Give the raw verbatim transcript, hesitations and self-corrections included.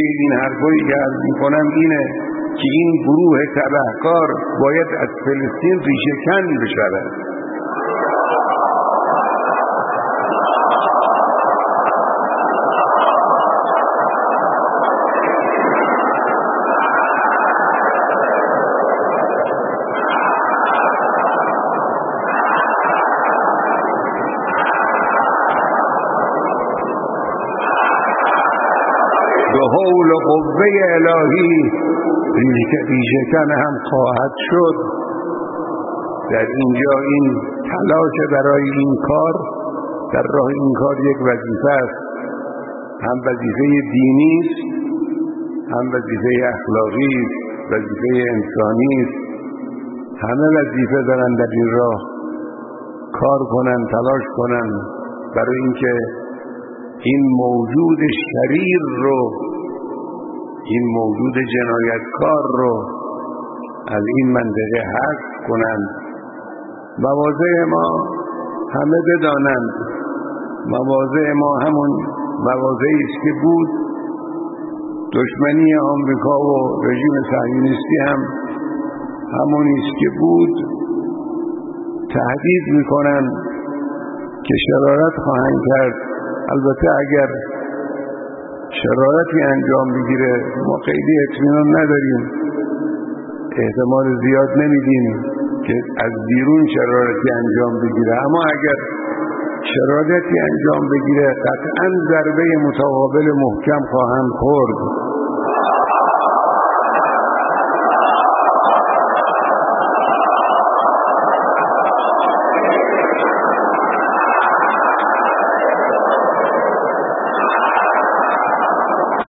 این حرفایی که عرض میکنم اینه که این گروه تبهکار باید از فلسطین ریشه کن بشود. به حول و قوه الهی ریشه‌کن هم خواهد شد. در اینجا این تلاش برای این کار، در راه این کار یک وظیفه است، هم وظیفه دینی است، هم وظیفه اخلاقی است، وظیفه انسانی است. همه وظیفه دارن در این راه کار کنن، تلاش کنن برای اینکه این موجود شریر رو، این موجود جنایتکار رو از این منطقه حذف کنند. مواضع ما همه بدانند، مواضع ما همون مواضعی است که بود. دشمنی آمریکا و رژیم صهیونیستی هم همونی است که بود. تهدید میکنند که شرارت خواهند کرد. البته اگر شرارتی انجام بگیره ما خیلی اطمینان نداریم، احتمال زیاد نمیدیم که از بیرون شرارتی انجام بگیره، اما اگر شرارتی انجام بگیره قطعاً ضربه متقابل محکم خواهند خورد.